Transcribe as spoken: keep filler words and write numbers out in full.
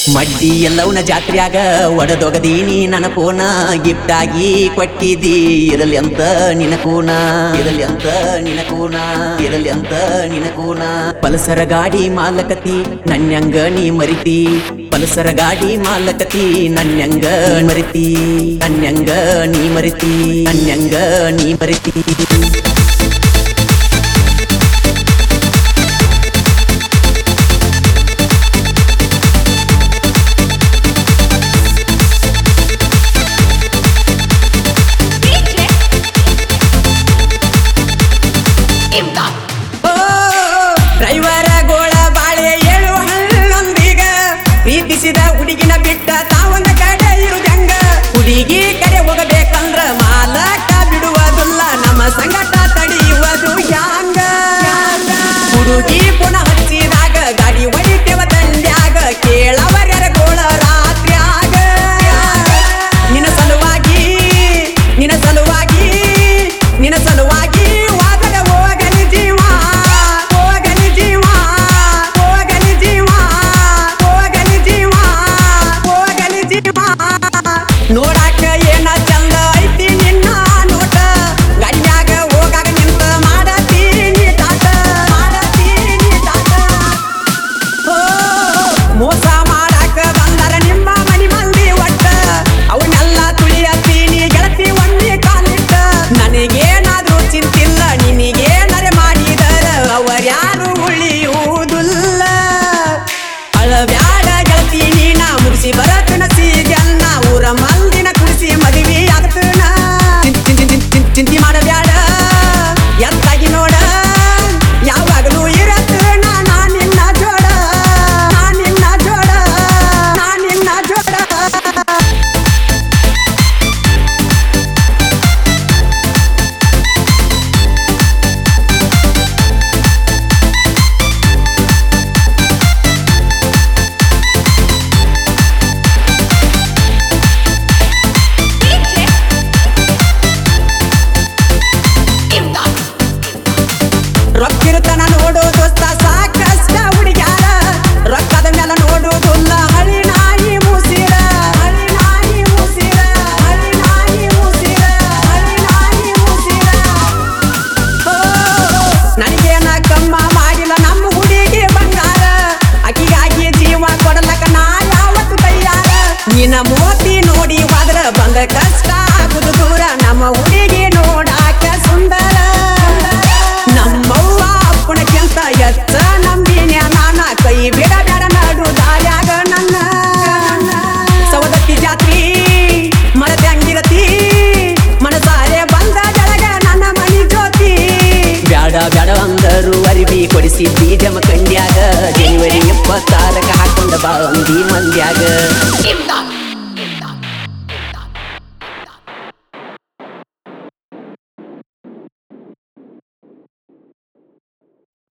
ಮಡ್ಡಿ ಎಲ್ಲವನ ಜಾತ್ರ್ಯಾಗ ಒಡದೊಗದೀನಿ ನನ್ನ ಫೋನ ಗಿಫ್ಟ್ ಆಗಿ ಕೊಟ್ಟಿದ್ದಿ ಇರಲಿ ಅಂತ ನಿನ ಕೂನ ಇರಲಿ ಅಂತ ನಿನ ಕೂನ ಇರಲಿ ಅಂತ ನಿನ ಕೂನ ಪಲ್ಸರ ಗಾಡಿ ಮಾಲಕತಿ ನನ್ಯಂಗ ನೀ ಮರಿತಿ ಪಲ್ಸರ ಗಾಡಿ ಮಾಲಕತಿ ನನ್ಯಂಗ ಮರಿತಿ ನನ್ಯಂಗ ನೀ ಮರಿತಿ ನನ್ಯಂಗ ನೀ ಮರಿತಿ ಹುಡುಗಿನ ಬಿಟ್ಟ ತಾವಂದ ಕಡೆ ಇರುದಂಗ ಹುಡುಗಿ ಕಡೆ ಹೋಗಬೇಕಂದ್ರ ಮಾಲಕ ಬಿಡುವುದಿಲ್ಲ ನಮ್ಮ ಸಂಗಟ ತಡೆಯುವುದು ಯಾಂಗ ಹುಡುಗಿ ಪುನಃ ಹಚ್ಚಿದಾಗ ಗಾಡಿ ಹೊಡಿತೇವ ದಂಡ್ಯಾಗ ಕೇಳವರ್ಯಾರ ಗೋಳ ರಾತ್ರಿಯಾಗ ನಿನ ಸಲುವಾಗಿ ನಿನ ಸಲುವಾಗಿ ನಿನ ಸಲುವಾಗಿ ವಾದದ ಹೋಗಲಿ ಜೀವ ಹೋಗಲಿ ಜೀವ ಹೋಗಲಿ ಜೀವ ಹೋಗಲಿ ಜೀವ ಹೋಗಲಿ ಜೀವ ನೋಡಾಕ ಏನ ಚಂದ ಐತಿ ನಿನ್ನ ನೋಟ ಗಡ್ಯಾಗ ಹೋಗಾಗ ನಿಂತ ಮಾಡತೀನಿ ತಾಟ ಮಾಡತೀನಿ ತಾಟ ಓ ಮೋಸ ಮಾಡಾಕ ಬಂದರ ನಿಮ್ಮ ಮನಿ ಮಂದಿ ಒಟ್ಟ ಅವನ್ನೆಲ್ಲ ತುಳಿಯತ್ತೀನಿ ಗೆಳತಿ ಒಂದೇ ಕಾಲಿಟ್ಟ ನನಗೇನಾದ್ರೂ ಚಿಂತಿಲ್ಲ ನಿನಗೇನರೆ ಮಾಡಿದರ ಅವರ್ಯಾರು ಉಳಿಯುವುದಿಲ್ಲ ಅಳಬ್ಯಾಡ ಗೆಳತಿ ನೀನ ಮುಗಿಸಿ ಬರತನ ಸೀಗನ್ನ ಊರ ಮಂದಿನ ಕುಡಿಸಿ ಮದುವೆ ಆಗತನ ಚಿಂತಿ ಮಾಡಬ್ಯಾಡ ಎತ್ತಾಗಿ ನೋಡ ಯಾವಾಗಲೂ ಇರತನ ನಾ ನಿನ್ನ ಜೋಡ ನಾ ನಿನ್ನ ಜೋಡ ನಾ ನಿನ್ನ ಜೋಡ ರೊಕ್ಕಿರುತನ ನೋಡು ದೋಸ್ತ ಸಾಕಷ್ಟ ಹುಡುಗ್ಯಾರ ರೊಕ್ಕದ ಮೇಲೆ ನೋಡುವುದಿಲ್ಲ ಹಳಿ ನಾಯಿ ಮುಸಿರ ಹಳಿ ನಾಯಿ ಮುಸಿರ ಹಳಿ ನಾಯಿ ಮುಸಿರ ಹಳಿ ನಾಯಿ ಮುಸಿರ ನನಗೇನ ಕಮ್ಮ ಮಾಡಿಲ್ಲ ನಮ್ಮ ಹುಡುಗಿ ಬಂಗಾರ ಅಕ್ಕಿಗಾಗಿ ಜೀವ ಕೊಡಲಕ ನಾ ಯಾವತ್ತು ತಯ್ಯಾರ ನಿನ್ನ ಮೋತಿ ನೋಡಿ ಹೋದ್ರ ಬಂದ ಕಷ್ಟ ಆಗುದು ದೂರ ನಮ್ಮ ಹುಡುಗಿ ನೋಡಾಕ ಸುಂದರ ನಮ್ಮವ್ವ ಅಪ್ಪಣಕ್ಕಿಂತ ಎತ್ತ ನಂಬಿನ ನಾನ ಕೈ ಬಿಡಬೇಡ ನಡು ದಾರ್ಯಾಗ ನನ್ನ ಸವದತ್ತಿ ಜಾತ್ರಿ ಮರತೆ ಹಂಗಿರತಿ ಮನಸಾರೆ ಬಂದ ಜಳಗ ನನ್ನ ಮನಿ ಜ್ಯೋತಿ ಬ್ಯಾಡ ಬ್ಯಾಡ ಅಂದರು ಅರಿವಿ ಕೊಡಿಸಿದ್ದಿ ಜಮಖಂಡ್ಯಾಗ ಜನವರಿ ಇಪ್ಪತ್ತಾರಕ ಹಾಕೊಂಡ ಬಾ ಅಂದಿ ಮಂದ್ಯಾಗ